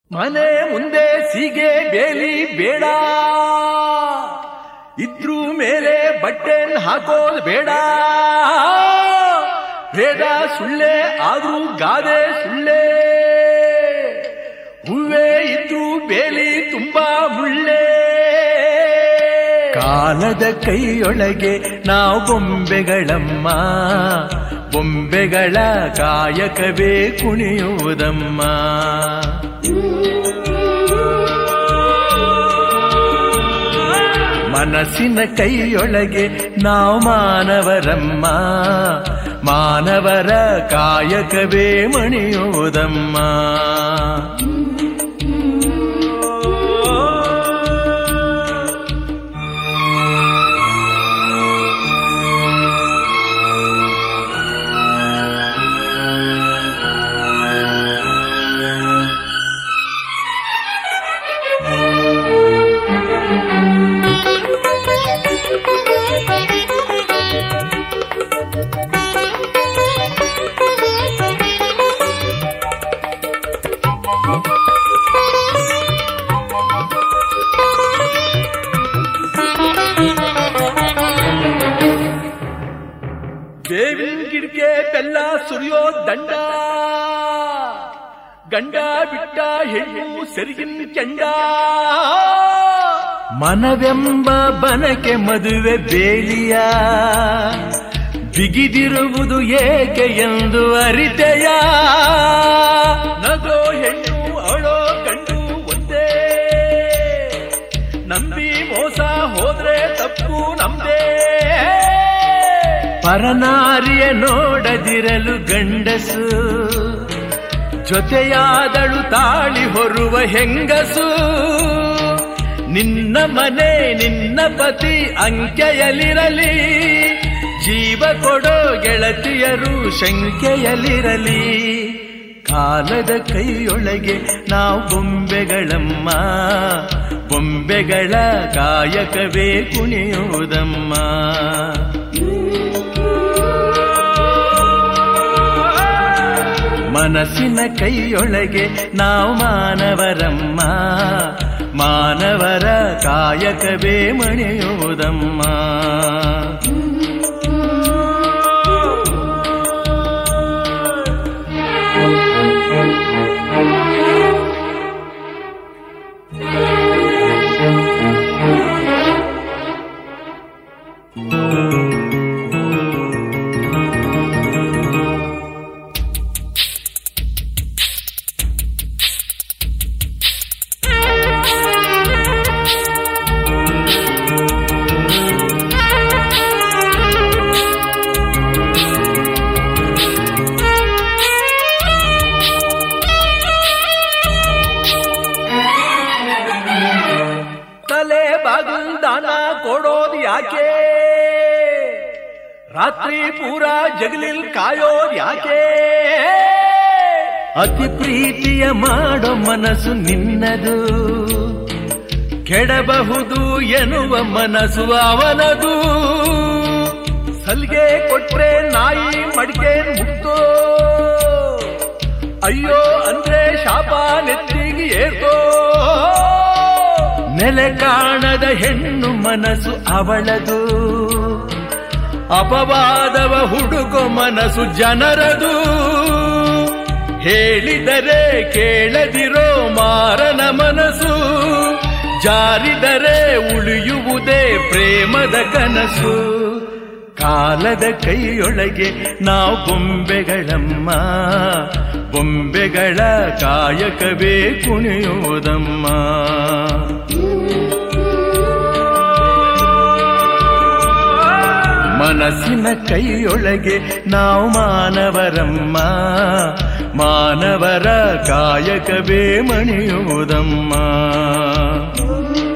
ಮನೆ ಮುಂದೆ ಸೀಗೆ ಬೇಲಿ ಬೇಡ, ಇದ್ರೂ ಮೇಲೆ ಬಟ್ಟೆನ್ ಹಾಕೋದು ಬೇಡ. ಬೇಡ ಸುಳ್ಳೆ ಆದ್ರೂ ಗಾದೆ ಸುಳ್ಳೆ, ಹೂವೇ ಇದ್ರೂ ಬೇಲಿ ತುಂಬಾ ಮುಳ್ಳೆ. ಕಾಲದ ಕೈಯೊಳಗೆ ನಾವು ಬೊಂಬೆಗಳಮ್ಮ, ಬೊಂಬೆಗಳ ಕಾಯಕವೇ ಕುಣಿಯುವುದಮ್ಮ. ಮನಸ್ಸಿನ ಕೈಯೊಳಗೆ ನಾವು ಮಾನವರಮ್ಮ, ಮಾನವರ ಕಾಯಕವೇ ಮಣಿಯುವುದಮ್ಮ. ಬೇವಿನ ಗಿಡಕ್ಕೆ ಬೆಲ್ಲ ಸುರಿಯೋ ದಂಡ, ಗಂಡ ಬಿಟ್ಟ ಹೆಣ್ಣು ಸೆರಗಿನ ಕೆಂಡ. ಮನವೆಂಬ ಬನಕೆ ಮದುವೆ ಬೇಲಿಯ, ಬಿಗಿದಿರುವುದು ಏಕೆ ಎಂದು ಅರಿತೆಯ. ನಗೋ ಹೆಣ್ಣು ಅಳೋ ಗಂಡು ಒಂದೇ, ನಂಬಿ ಮೋಸ ಹೋದ್ರೆ ತಪ್ಪು ನಮ್ದೇ. ಪರನಾರಿಯ ನೋಡದಿರಲು ಗಂಡಸು, ಜೊತೆಯಾದಳು ತಾಳಿ ಹೊರುವ ಹೆಂಗಸು. ನಿನ್ನ ಮನೆ ನಿನ್ನ ಪತಿ ಅಂಕೆಯಲ್ಲಿರಲಿ, ಜೀವ ಕೊಡೋ ಗೆಳತಿಯರು ಶಂಕೆಯಲ್ಲಿರಲಿ. ಕಾಲದ ಕೈಯೊಳಗೆ ನಾವು ಬೊಂಬೆಗಳಮ್ಮ, ಬೊಂಬೆಗಳ ಕಾಯಕವೇ ಕುಣಿಯುವುದಮ್ಮ. ಮನಸ್ಸಿನ ಕೈಯೊಳಗೆ ನಾವು ಮಾನವರಮ್ಮ, ಮಾನವರ ಕಾಯಕವೇ ಮಣಿಯುವುದಮ್ಮ. ತಲೆ ಬಾಗಿಲ್ ದಾನ ಕೊಡೋದು ಯಾಕೆ, ರಾತ್ರಿ ಪೂರ ಜಗಲಿಲ್ ಕಾಯೋದು ಯಾಕೆ. ಅತಿ ಪ್ರೀತಿಯ ಮಾಡೋ ಮನಸ್ಸು ನಿನ್ನದು, ಕೆಡಬಹುದು ಎನ್ನುವ ಮನಸ್ಸು ಅವನದು. ಸಲ್ಗೆ ಕೊಟ್ರೆ ನಾಯಿ ಮಡಿಕೆ ಮುಗ್ದೋ, ಅಯ್ಯೋ ಅಂದ್ರೆ ಶಾಪ ನೆತ್ತಿಗೆ ಏರ್ಕೋ. ನೆಲೆ ಕಾಣದ ಹೆಣ್ಣು ಮನಸ್ಸು ಅವಳದು, ಅಪವಾದವ ಹುಡುಕೋ ಮನಸ್ಸು ಜನರದು. ಹೇಳಿದರೆ ಕೇಳದಿರೋ ಮಾರನ ಮನಸ್ಸು, ಜಾರಿದರೆ ಉಳಿಯುವುದೇ ಪ್ರೇಮದ ಕನಸು. ಕಾಲದ ಕೈಯೊಳಗೆ ನಾವು ಬೊಂಬೆಗಳಮ್ಮ, ಬೊಂಬೆಗಳ ಕಾಯಕವೇ ಕುಣಿಯುವುದಮ್ಮ. ಮನಸ್ಸಿನ ಕೈಯೊಳಗೆ ನಾವು ಮಾನವರಮ್ಮ, ಮಾನವರ ಕಾಯಕವೇ ಮಣಿಯುವುದಮ್ಮ.